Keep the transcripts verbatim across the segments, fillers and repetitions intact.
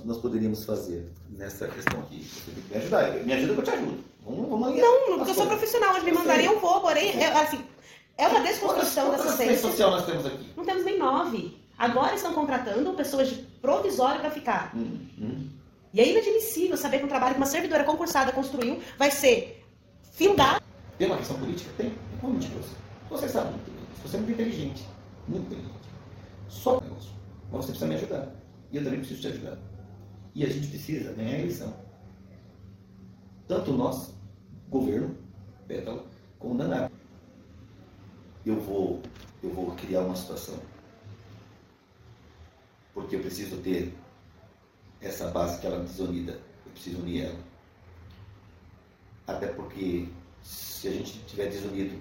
nós poderíamos fazer nessa questão aqui? Você tem que me ajudar. Me ajuda que eu te ajudo. Vamos, vamos alinhar. Não, porque eu sou profissional, mas me mandarem eu vou, porém, é, assim, é uma desconstrução Quantas da assistência assistência. social nós temos aqui? Não temos nem nove. Agora estão contratando pessoas de provisório para ficar. Hum, hum. E é inadmissível saber que um trabalho que uma servidora concursada construiu vai ser findado. Tem uma questão política? Tem. Eu vou mentir pra você. Você sabe muito bem. Você é muito inteligente. Muito inteligente. Só um negócio. Mas você precisa me ajudar. E eu também preciso te ajudar. E a gente precisa ganhar a eleição. Tanto nós, governo, Pétala, como Dandara. Eu vou, eu vou criar uma situação. Porque eu preciso ter essa base que ela desunida. Eu preciso unir ela. Até porque se a gente tiver desunido,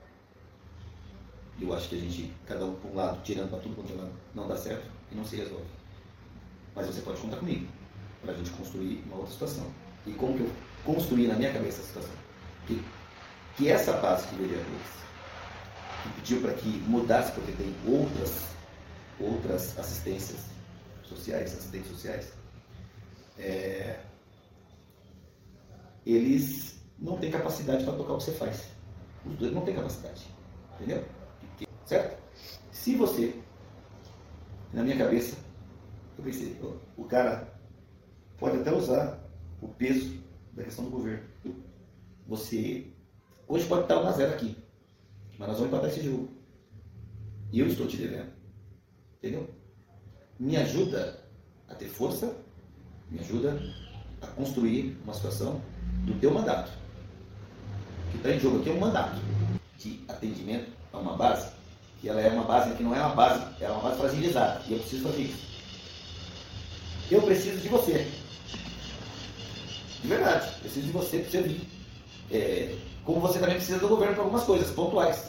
eu acho que a gente, cada um por um lado, tirando para tudo quanto é lado, não dá certo e não se resolve. Mas você pode contar comigo para a gente construir uma outra situação. E como que eu construir na minha cabeça a situação? Que, que essa base de vereadores que pediu para que mudasse, porque tem outras, outras assistências sociais, assistentes sociais, é, eles não têm capacidade para tocar o que você faz. Os dois não têm capacidade. Entendeu? Certo? Se você, na minha cabeça, eu pensei, o cara pode até usar o peso da questão do governo. Você, hoje pode estar um a zero aqui, mas nós vamos empatar esse jogo. E eu estou te devendo. Entendeu? Me ajuda a ter força, me ajuda a construir uma situação do teu mandato. O que está em jogo aqui é um mandato de atendimento a uma base, que ela é uma base que não é uma base, ela é uma base fragilizada, e eu preciso fazer isso. Eu preciso de você. De verdade, preciso de você para servir. É, como você também precisa do governo para algumas coisas pontuais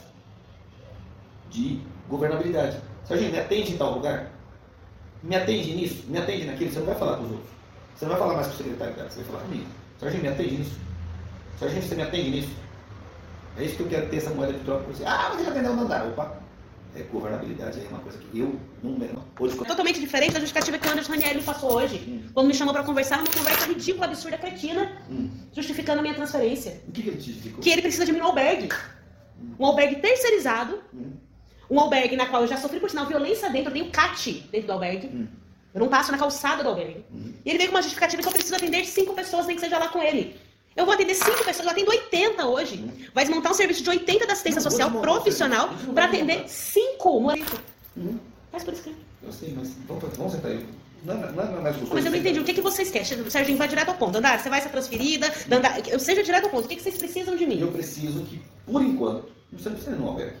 de governabilidade. Serginho, me atende em tal lugar? Me atende nisso? Me atende naquilo? Você não vai falar com os outros. Você não vai falar mais com o secretário dela, você vai falar comigo. Serginho, me atende nisso? Serginho, você me atende nisso? É isso que eu quero ter, essa moeda de troca com você. Ah, mas ele atendeu o mandar. Opa, é, governabilidade é uma coisa que eu não... não hoje... Totalmente diferente da justificativa que o Anderson Ranieri me passou hoje. Hum. Quando me chamou para conversar, uma conversa ridícula, absurda, cretina, hum. justificando a minha transferência. O que, que ele te justificou? Que ele precisa de mim no albergue. Hum. Um albergue terceirizado. Hum. Um albergue na qual eu já sofri, por sinal, violência dentro. Eu tenho C A T dentro do albergue. Hum. Eu não passo na calçada do albergue. Hum. E ele veio com uma justificativa que eu preciso atender cinco pessoas, nem que seja lá com ele. Eu vou atender cinco pessoas, eu atendo oitenta hoje. Hum. Vai desmontar um serviço de oitenta da assistência não, social profissional para atender cinco. Hum. Faz por escrito. Eu sei, mas vamos, vamos sentar aí. Não, não, não é mais gostoso. Mas eu não entendi. O que, que vocês querem? Serginho, vai direto ao ponto. Dandara, você vai ser transferida? Dandara, eu seja direto ao ponto. O que, que vocês precisam de mim? Eu preciso que, por enquanto, você não precisa ir no albergue.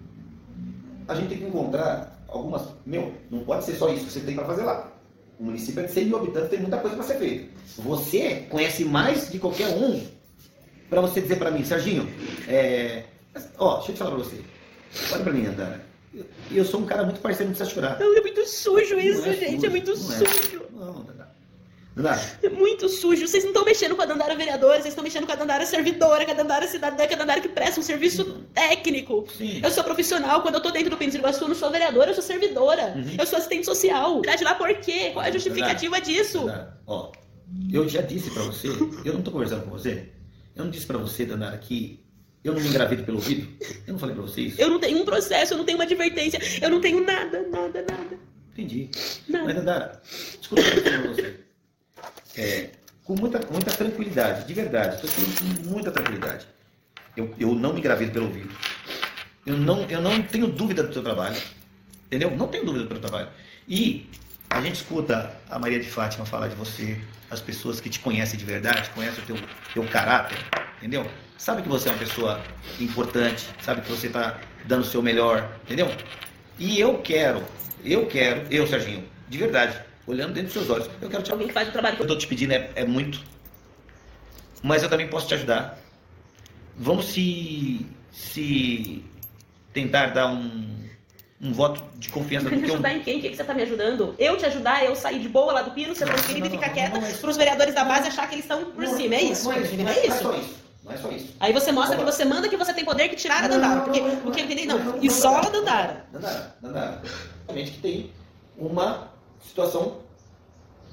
A gente tem que encontrar algumas... Meu, não pode ser só isso que você tem para fazer lá. O município é de cem mil habitantes, tem muita coisa para ser feita. Você conhece mais de qualquer um para você dizer para mim, Serginho, é... ó, deixa eu te falar para você. Olha para mim, Dandara. Eu, eu sou um cara muito parceiro, não precisa chorar. Não, é muito sujo isso, é gente. Sujo, é muito não sujo. É. Não, Dandara. Dandara. É muito sujo. Vocês não estão mexendo com a Dandara vereadora, vocês estão mexendo com a Dandara servidora, com a Dandara cidadã, com a Dandara que presta um serviço uhum. técnico. Sim. Eu sou profissional. Quando eu tô dentro do Pires do Iguaçu, eu não sou vereadora, eu sou servidora. Uhum. Eu sou assistente social. Tá de lá por quê? Qual é a justificativa Dandara. disso? Dandara. Ó, eu já disse pra você, eu não tô conversando com você, eu não disse pra você, Dandara, que eu não me engravido pelo ouvido? Eu não falei pra você isso? Eu não tenho um processo, eu não tenho uma advertência, eu não tenho nada, nada, nada. Entendi. Nada. Mas, Dandara, escuta o que eu tô falando pra você. É, com muita, muita tranquilidade, de verdade, estou falando com muita tranquilidade. Eu, eu não me engravido pelo ouvido. Eu não, eu não tenho dúvida do seu trabalho. Entendeu? Não tenho dúvida do seu trabalho. E a gente escuta a Maria de Fátima falar de você, as pessoas que te conhecem de verdade, conhecem o teu, teu caráter, entendeu? Sabe que você é uma pessoa importante, sabe que você está dando o seu melhor, entendeu? E eu quero, eu quero, eu, Serginho, de verdade, olhando dentro dos seus olhos, eu quero te... Alguém que faz o trabalho que eu estou te pedindo é, é muito, mas eu também posso te ajudar. Vamos se, se tentar dar um, um voto de confiança. Me ajudar eu... em quem? O que você está me ajudando? Eu te ajudar, eu sair de boa lá do Pino, ser transferida e ficar não, quieta para os vereadores da base achar que eles estão por não, cima, é isso? Não é isso, não é, é isso. Não é só isso. Não é só isso. Aí você mostra Como? que você manda que você tem poder que tirar a Dandara, porque o que eu entendi, não, isola a Dandara. Dandara, Dandara, realmente que tem uma situação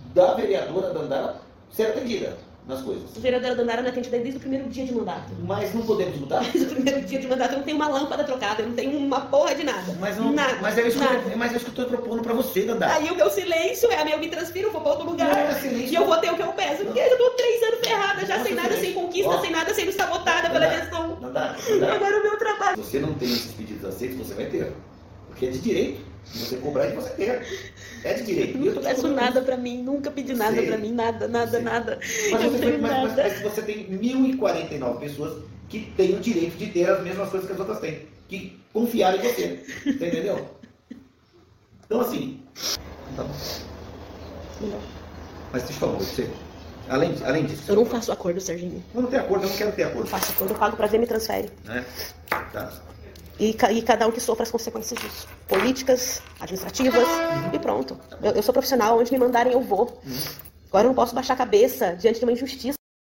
da vereadora Dandara ser atendida nas coisas. A vereadora Dandara me atende desde o primeiro dia de mandato. Mas não podemos mudar? Desde o primeiro dia de mandato eu não tenho uma lâmpada trocada, eu não tenho uma porra de nada. Mas, não, nada, mas, é isso nada. que eu, mas é isso que eu estou propondo pra você, Dandara. Aí o meu silêncio é, eu me transfiro, vou pra outro lugar. Não é silêncio. E eu vou ter o que eu peço. Porque eu tô três anos ferrada já, Não, sem nada, silêncio. sem conquista, Ó, sem nada, sendo sabotada pela Dandara, gestão. Dandara, Dandara. Agora o meu trabalho. Se você não tem esses pedidos aceitos, você vai ter. Porque é de direito. Se você cobrar, é de você ter. É de direito. Eu E eu não tô te peço cobrando nada isso. pra mim, nunca pedi nada Sei. pra mim, nada, nada, Sei. nada. Mas eu você, não tem, tenho mas, mas, nada. mas você tem mil e quarenta e nove pessoas que têm o direito de ter as mesmas coisas que as outras têm. Que confiaram em você. Você entendeu? Então assim. Tá bom. Melhor. Mas deixa eu falar, você. Além, além disso. Eu não faço acordo, Serginho. Eu não tenho acordo, eu não quero ter Eu acordo. faço acordo, eu pago pra ver, me transfere. Né? Tá. E, ca- e cada um que sofra as consequências disso. Políticas, administrativas, e pronto. Eu, eu sou profissional, onde me mandarem eu vou. Agora eu não posso baixar a cabeça diante de uma injustiça.